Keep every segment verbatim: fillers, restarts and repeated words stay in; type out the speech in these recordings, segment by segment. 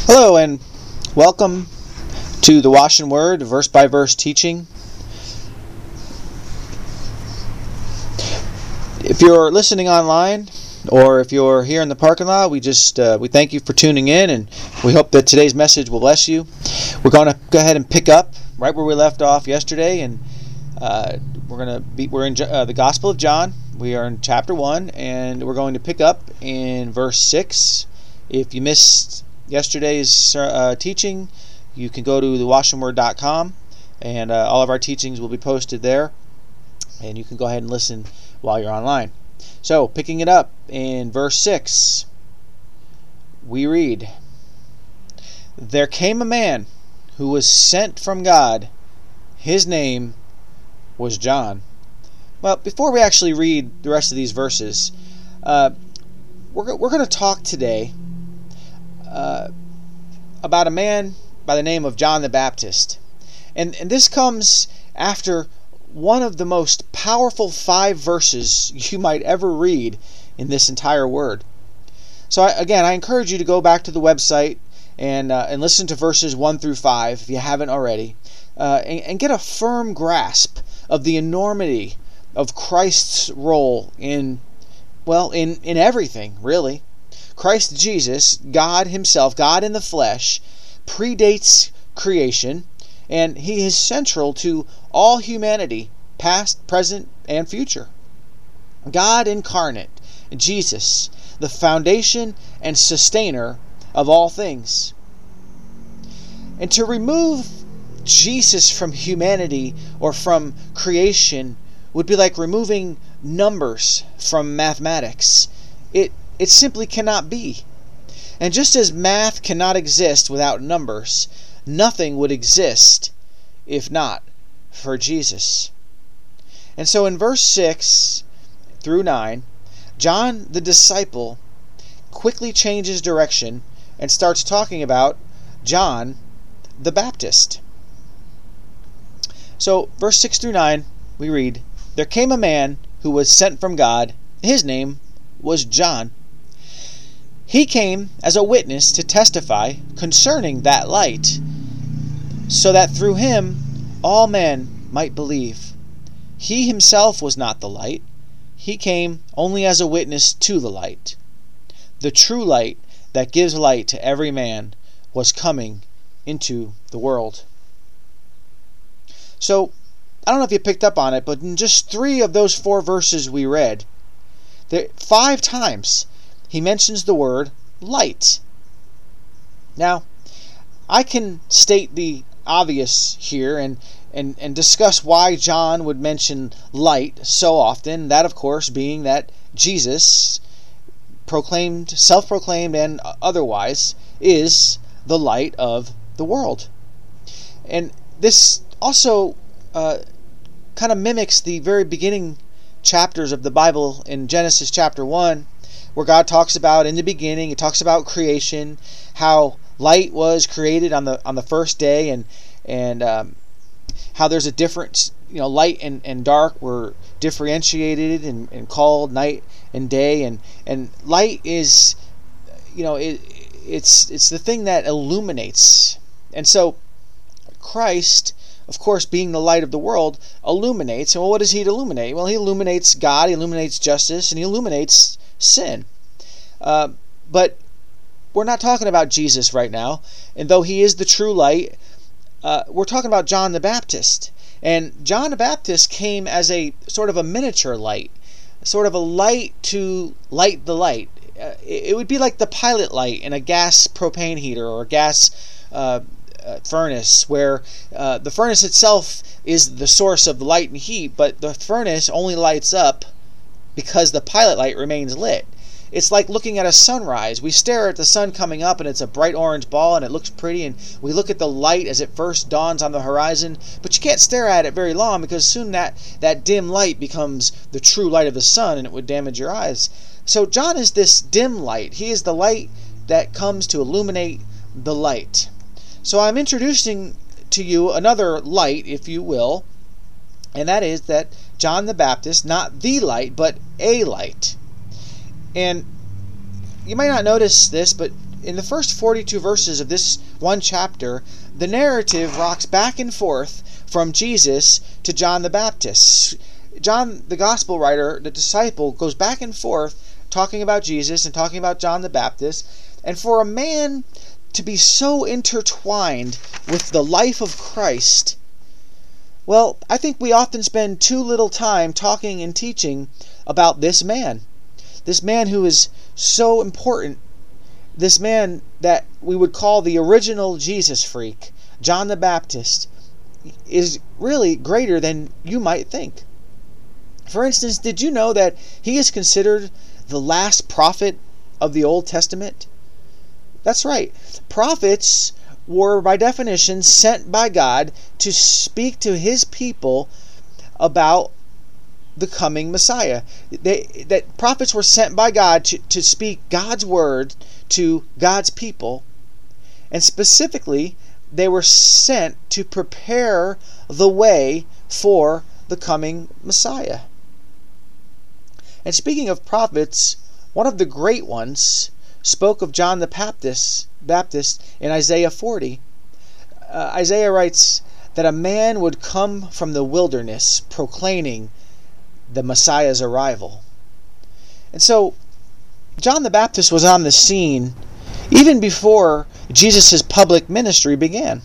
Hello and welcome to the Wash and Word verse by verse teaching. If you're listening online or if you're here in the parking lot, we just uh, we thank you for tuning in, and we hope that today's message will bless you. We're going to go ahead and pick up right where we left off yesterday, and uh, we're going to be we're in uh, the Gospel of John. We are in chapter one, and we're going to pick up in verse six. If you missed yesterday's uh, teaching, you can go to the wash and word dot com, and uh, all of our teachings will be posted there, and you can go ahead and listen while you're online. So, picking it up in verse six, we read, "There came a man who was sent from God. His name was John." Well, before we actually read the rest of these verses, uh, we're, we're going to talk today Uh, about a man by the name of John the Baptist. And, and this comes after one of the most powerful five verses you might ever read in this entire word. So I, again, I encourage you to go back to the website and uh, and listen to verses one through five if you haven't already, uh, and, and get a firm grasp of the enormity of Christ's role in, well, in, in everything, really. Christ Jesus, God himself, God in the flesh, predates creation, and he is central to all humanity, past, present, and future. God incarnate, Jesus, the foundation and sustainer of all things. And to remove Jesus from humanity or from creation would be like removing numbers from mathematics. It It simply cannot be. And just as math cannot exist without numbers, nothing would exist if not for Jesus. And so in verse six through nine, John the disciple quickly changes direction and starts talking about John the Baptist. So verse six through nine, we read, "There came a man who was sent from God. His name was John. He came as a witness to testify concerning that light, so that through him all men might believe. He himself was not the light. He came only as a witness to the light. The true light that gives light to every man was coming into the world." So, I don't know if you picked up on it, but in just three of those four verses we read, there, five times he mentions the word light. Now, I can state the obvious here and, and, and discuss why John would mention light so often, that of course being that Jesus, proclaimed, self-proclaimed and otherwise, is the light of the world. And this also uh, kind of mimics the very beginning chapters of the Bible in Genesis chapter one, where God talks about in the beginning, he talks about creation, how light was created on the on the first day, and and um, how there's a difference, you know, light and, and dark were differentiated and, and called night and day, and and light is, you know, it it's it's the thing that illuminates. And so Christ, of course, being the light of the world, illuminates. And well, what does he illuminate? Well, he illuminates God, he illuminates justice, and he illuminates sin. Uh, but we're not talking about Jesus right now, and though he is the true light, uh, we're talking about John the Baptist. And John the Baptist came as a sort of a miniature light, sort of a light to light the light. Uh, it, it would be like the pilot light in a gas propane heater or a gas uh, uh, furnace, where uh, the furnace itself is the source of the light and heat, but the furnace only lights up because the pilot light remains lit. It's like looking at a sunrise. We stare at the sun coming up and it's a bright orange ball and it looks pretty, and we look at the light as it first dawns on the horizon, but you can't stare at it very long because soon that, that dim light becomes the true light of the sun and it would damage your eyes. So John is this dim light. He is the light that comes to illuminate the light. So I'm introducing to you another light, if you will, and that is that John the Baptist, not the light, but a light. And you might not notice this, but in the first forty-two verses of this one chapter, the narrative rocks back and forth from Jesus to John the Baptist. John, the gospel writer, the disciple, goes back and forth talking about Jesus and talking about John the Baptist. And for a man to be so intertwined with the life of Christ, well, I think we often spend too little time talking and teaching about this man. This man who is so important. This man that we would call the original Jesus freak, John the Baptist, is really greater than you might think. For instance, did you know that he is considered the last prophet of the Old Testament? That's right. Prophets were, by definition, sent by God to speak to his people about the coming Messiah. They, that prophets were sent by God to, to speak God's word to God's people. And specifically, they were sent to prepare the way for the coming Messiah. And speaking of prophets, one of the great ones spoke of John the Baptist, Baptist in Isaiah forty. Uh, Isaiah writes that a man would come from the wilderness proclaiming the Messiah's arrival. And so, John the Baptist was on the scene even before Jesus' public ministry began.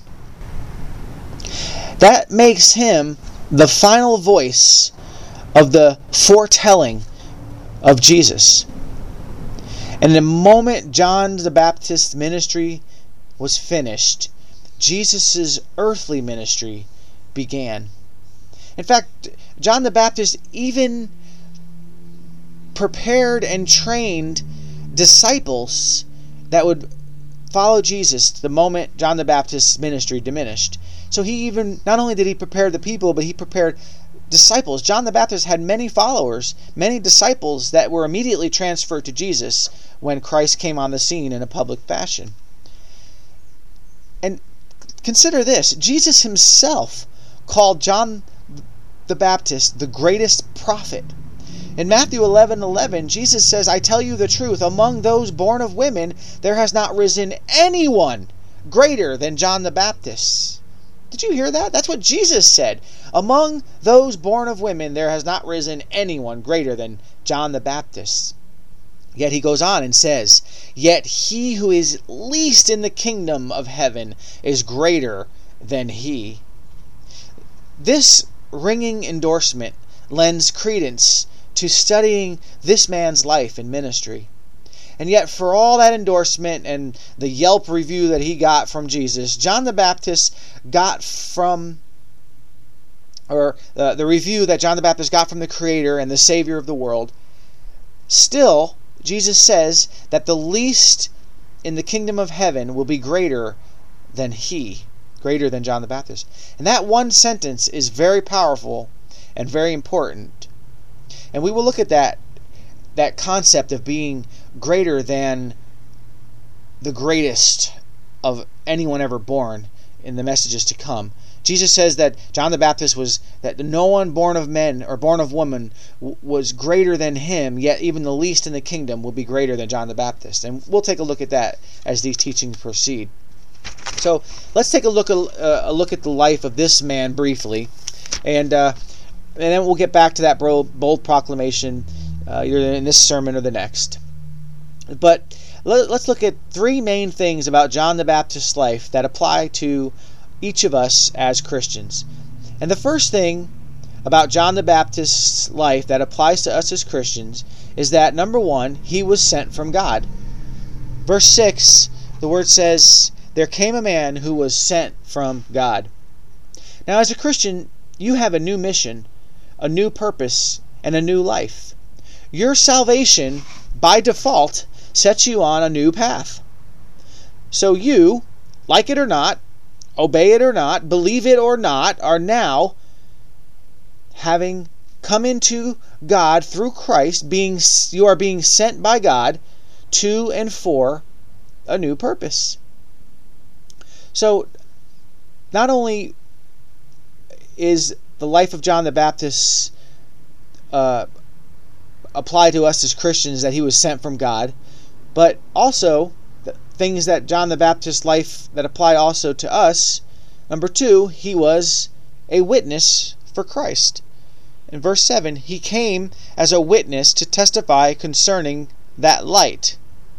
That makes him the final voice of the foretelling of Jesus. And the moment John the Baptist's ministry was finished, Jesus' earthly ministry began. In fact, John the Baptist even prepared and trained disciples that would follow Jesus the moment John the Baptist's ministry diminished. So he even, not only did he prepare the people, but he prepared disciples. John the Baptist had many followers, many disciples that were immediately transferred to Jesus when Christ came on the scene in a public fashion. And consider this, Jesus himself called John the Baptist the greatest prophet. In Matthew eleven eleven, Jesus says, "I tell you the truth, among those born of women, there has not risen anyone greater than John the Baptist." Did you hear that? That's what Jesus said. Among those born of women, there has not risen anyone greater than John the Baptist. Yet he goes on and says, "Yet he who is least in the kingdom of heaven is greater than he." This ringing endorsement lends credence to studying this man's life and ministry. And yet, for all that endorsement and the Yelp review that he got from Jesus, John the Baptist got from, or uh, the review that John the Baptist got from the Creator and the Savior of the world, still, Jesus says that the least in the kingdom of heaven will be greater than he, greater than John the Baptist. And that one sentence is very powerful and very important. And we will look at that that concept of being greater than the greatest of anyone ever born in the messages to come. Jesus says that John the Baptist was, that no one born of men or born of woman w- was greater than him, yet even the least in the kingdom will be greater than John the Baptist. And we'll take a look at that as these teachings proceed. So let's take a look, uh, a look at the life of this man briefly, and uh, and then we'll get back to that bold, bold proclamation uh, either in this sermon or the next. But let, let's look at three main things about John the Baptist's life that apply to each of us as Christians. And the first thing about John the Baptist's life that applies to us as Christians is that, number one, he was sent from God. Verse six, the word says, "There came a man who was sent from God." Now, as a Christian, you have a new mission, a new purpose, and a new life. Your salvation, by default, sets you on a new path. So you, like it or not, obey it or not, believe it or not, are now, having come into God through Christ, being you are being sent by God to and for a new purpose. So, not only is the life of John the Baptist uh, apply to us as Christians, that he was sent from God, but also things that John the Baptist's life that apply also to us. Number two, he was a witness for Christ. In verse seven, he came as a witness to testify concerning that light.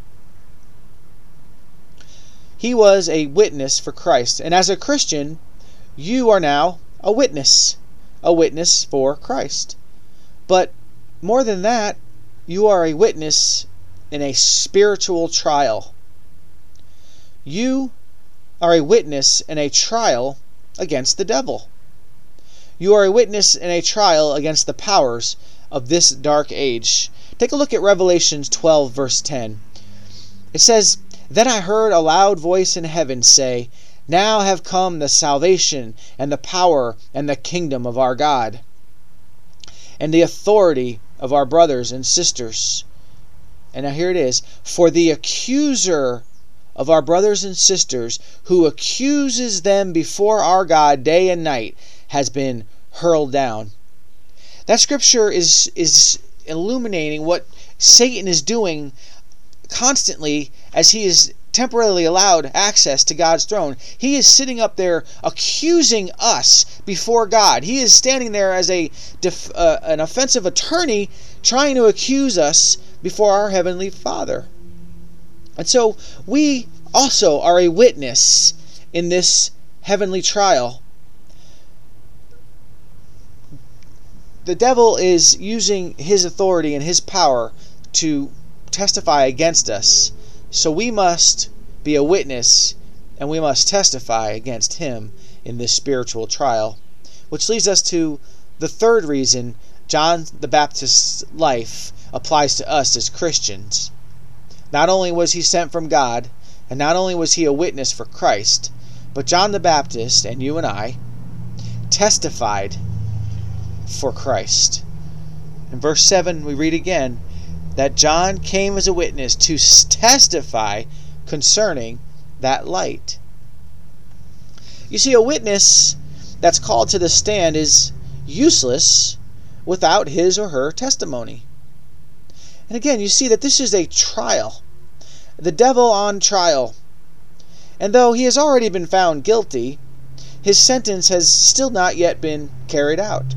He was a witness for Christ. And as a Christian, you are now a witness. A witness for Christ. But more than that, you are a witness in a spiritual trial. You are a witness in a trial against the devil. You are a witness in a trial against the powers of this dark age. Take a look at Revelation twelve, verse ten. It says, "Then I heard a loud voice in heaven say, Now have come the salvation and the power and the kingdom of our God, and the authority of our brothers and sisters." And now here it is. "For the accuser of our brothers and sisters, who accuses them before our God day and night, has been hurled down." That scripture is, is illuminating what Satan is doing constantly as he is temporarily allowed access to God's throne. He is sitting up there accusing us before God. He is standing there as a def, uh, an offensive attorney trying to accuse us before our Heavenly Father. And so we also are a witness in this heavenly trial. The devil is using his authority and his power to testify against us. So we must be a witness and we must testify against him in this spiritual trial. Which leads us to the third reason John the Baptist's life applies to us as Christians. Not only was he sent from God, and not only was he a witness for Christ, but John the Baptist and you and I testified for Christ. In verse seven we read again that John came as a witness to testify concerning that light. You see, a witness that's called to the stand is useless without his or her testimony. And again, you see that this is a trial. The devil on trial. And though he has already been found guilty, his sentence has still not yet been carried out.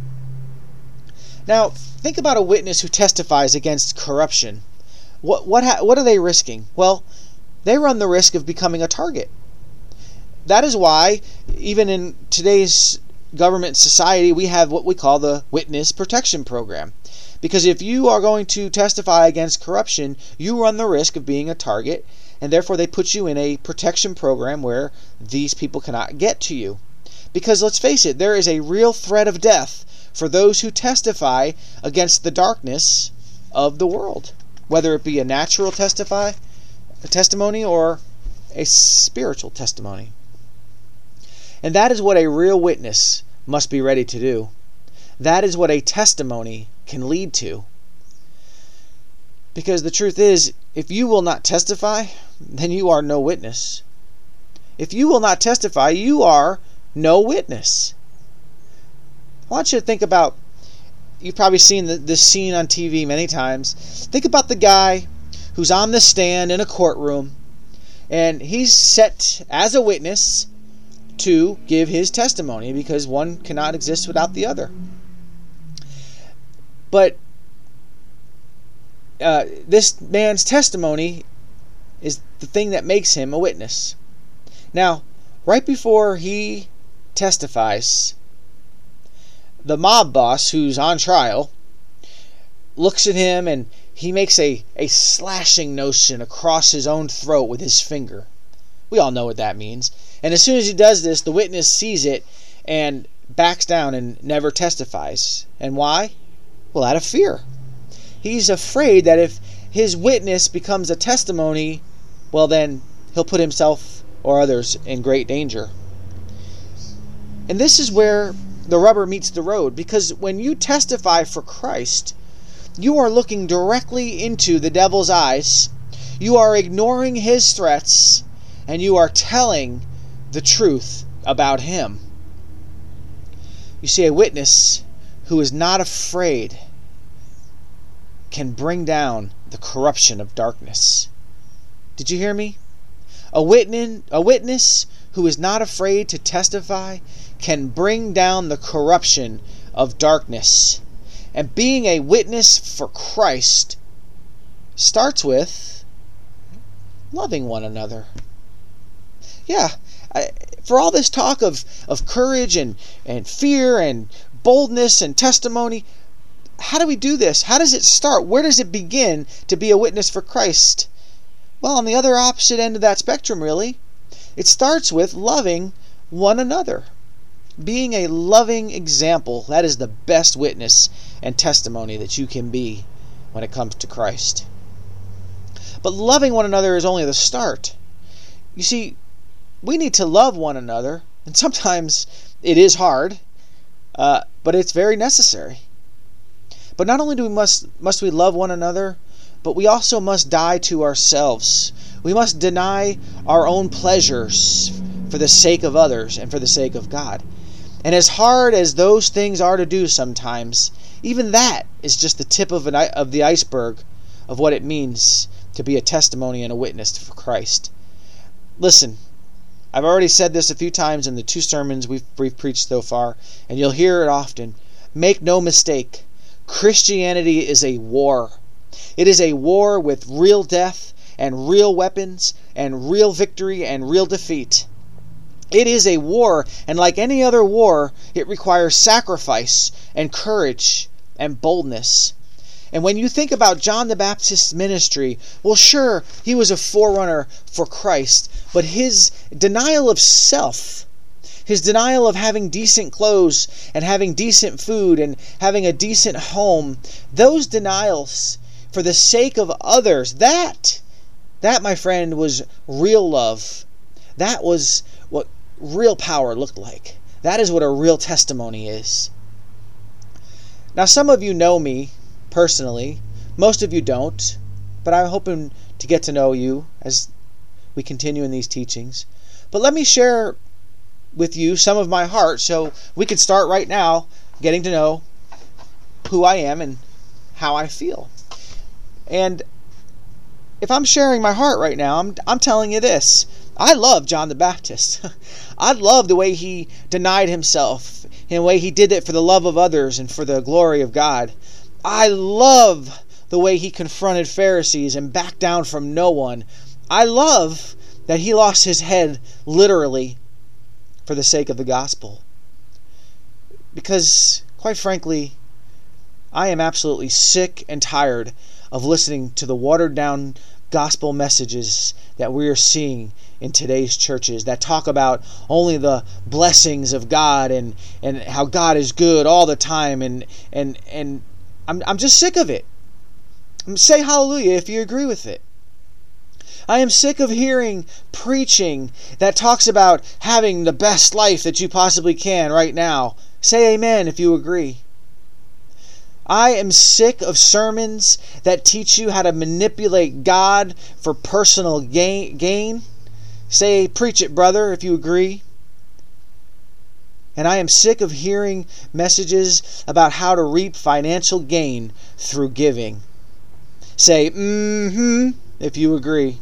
Now, think about a witness who testifies against corruption. What what ha- what are they risking? Well, they run the risk of becoming a target. That is why, even in today's government society, we have what we call the Witness Protection Program. Because if you are going to testify against corruption, you run the risk of being a target, and therefore they put you in a protection program where these people cannot get to you. Because let's face it, there is a real threat of death for those who testify against the darkness of the world, whether it be a natural testify, a testimony or a spiritual testimony. And that is what a real witness must be ready to do. That is what a testimony can lead to. Because the truth is, if you will not testify, then you are no witness. If you will not testify, you are no witness. I want you to think about, you've probably seen the, this scene on T V many times. Think about the guy who's on the stand in a courtroom, and he's set as a witness to give his testimony, because one cannot exist without the other. But uh, this man's testimony is the thing that makes him a witness. Now, right before he testifies, the mob boss who's on trial looks at him and he makes a, a slashing motion across his own throat with his finger. We all know what that means. And as soon as he does this, the witness sees it and backs down and never testifies. And why? Well, out of fear. He's afraid that if his witness becomes a testimony, well then he'll put himself or others in great danger. And this is where the rubber meets the road, because when you testify for Christ, you are looking directly into the devil's eyes, you are ignoring his threats, and you are telling the truth about him. You see, a witness who is not afraid can bring down the corruption of darkness. Did you hear me? A witness, a witness who is not afraid to testify can bring down the corruption of darkness. And being a witness for Christ starts with loving one another. Yeah, I, for all this talk of, of courage and, and fear and boldness and testimony, how do we do this? How does it start? Where does it begin to be a witness for Christ? Well, on the other opposite end of that spectrum, really. It starts with loving one another. Being a loving example, that is the best witness and testimony that you can be when it comes to Christ. But loving one another is only the start. You see, we need to love one another, and sometimes it is hard, uh, but it's very necessary. But not only do we must must we love one another, but we also must die to ourselves. We must deny our own pleasures for the sake of others and for the sake of God. And as hard as those things are to do sometimes, even that is just the tip of an of the iceberg of what it means to be a testimony and a witness for Christ. Listen, I've already said this a few times in the two sermons we've, we've preached so far, and you'll hear it often. Make no mistake, Christianity is a war. It is a war with real death and real weapons and real victory and real defeat. It is a war, and like any other war, it requires sacrifice and courage and boldness. And when you think about John the Baptist's ministry, well, sure, he was a forerunner for Christ, but his denial of self, his denial of having decent clothes and having decent food and having a decent home, those denials for the sake of others, that, that, my friend, was real love. That was what real power looked like. That is what a real testimony is. Now, some of you know me personally. Most of you don't. But I'm hoping to get to know you as we continue in these teachings. But let me share with you some of my heart so we can start right now getting to know who I am and how I feel. And if I'm sharing my heart right now, I'm, I'm telling you this. I love John the Baptist. I love the way he denied himself, in the way he did it for the love of others and for the glory of God. I love the way he confronted Pharisees and backed down from no one. I love that he lost his head literally for the sake of the gospel. Because, quite frankly, I am absolutely sick and tired of listening to the watered-down gospel messages that we are seeing in today's churches that talk about only the blessings of God and, and how God is good all the time, and and and I'm I'm just sick of it. Say hallelujah if you agree with it. I am sick of hearing preaching that talks about having the best life that you possibly can right now. Say amen if you agree. I am sick of sermons that teach you how to manipulate God for personal gain. Say, preach it, brother, if you agree. And I am sick of hearing messages about how to reap financial gain through giving. Say, mm-hmm, if you agree.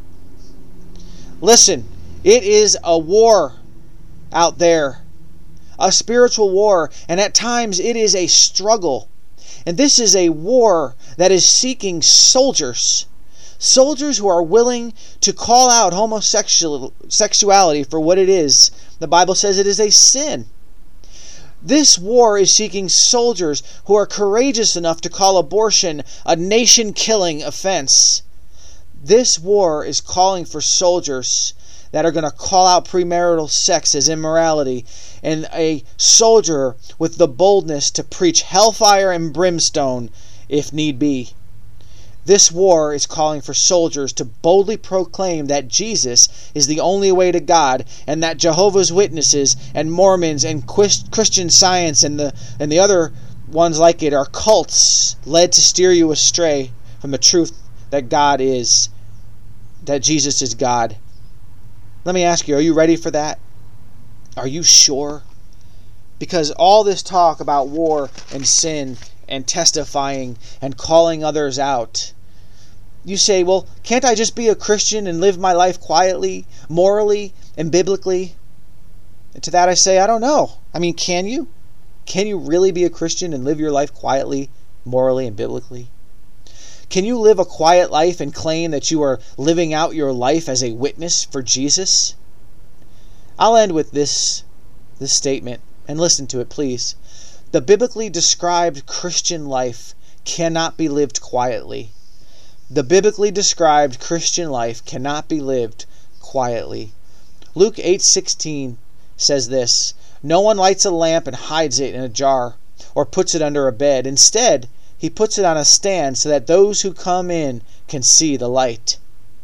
Listen, it is a war out there. A spiritual war, and at times it is a struggle. And this is a war that is seeking soldiers. Soldiers who are willing to call out homosexuality for what it is. The Bible says it is a sin. This war is seeking soldiers who are courageous enough to call abortion a nation-killing offense. This war is calling for soldiers that are going to call out premarital sex as immorality, and a soldier with the boldness to preach hellfire and brimstone if need be. This war is calling for soldiers to boldly proclaim that Jesus is the only way to God, and that Jehovah's Witnesses and Mormons and Christian Science and the and the other ones like it are cults led to steer you astray from the truth that God is, that Jesus is God. Let me ask you, are you ready for that? Are you sure? Because all this talk about war and sin and testifying and calling others out, You say, well, can't I just be a Christian and live my life quietly, morally, and biblically? And to that I say, I don't know. I mean, can you? Can you really be a Christian and live your life quietly, morally, and biblically? Can you live a quiet life and claim that you are living out your life as a witness for Jesus? I'll end with this, this statement, and listen to it, please. The biblically described Christian life cannot be lived quietly. The biblically described Christian life cannot be lived quietly. Luke eight sixteen says this, "No one lights a lamp and hides it in a jar or puts it under a bed. Instead, he puts it on a stand so that those who come in can see the light."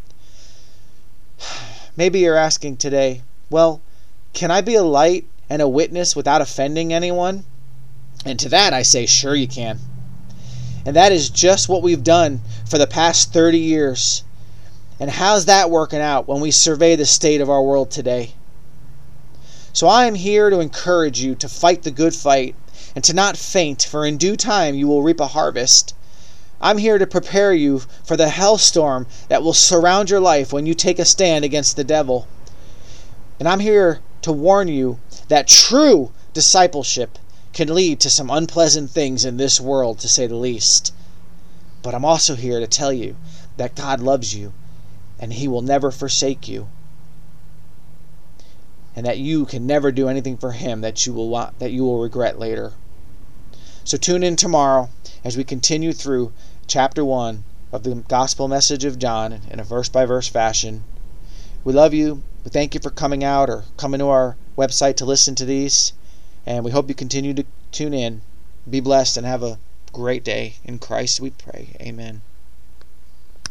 Maybe you're asking today, well, can I be a light and a witness without offending anyone? And to that I say, sure you can. And that is just what we've done for the past thirty years. And how's that working out when we survey the state of our world today? So I am here to encourage you to fight the good fight and to not faint, for in due time you will reap a harvest. I'm here to prepare you for the hellstorm that will surround your life when you take a stand against the devil. And I'm here to warn you that true discipleship can lead to some unpleasant things in this world, to say the least. But I'm also here to tell you that God loves you and He will never forsake you. And that you can never do anything for Him that you will want, that you will regret later. So tune in tomorrow as we continue through chapter one of the Gospel Message of John in a verse-by-verse fashion. We love you. We thank you for coming out or coming to our website to listen to these. And we hope you continue to tune in. Be blessed and have a great day. In Christ we pray. Amen.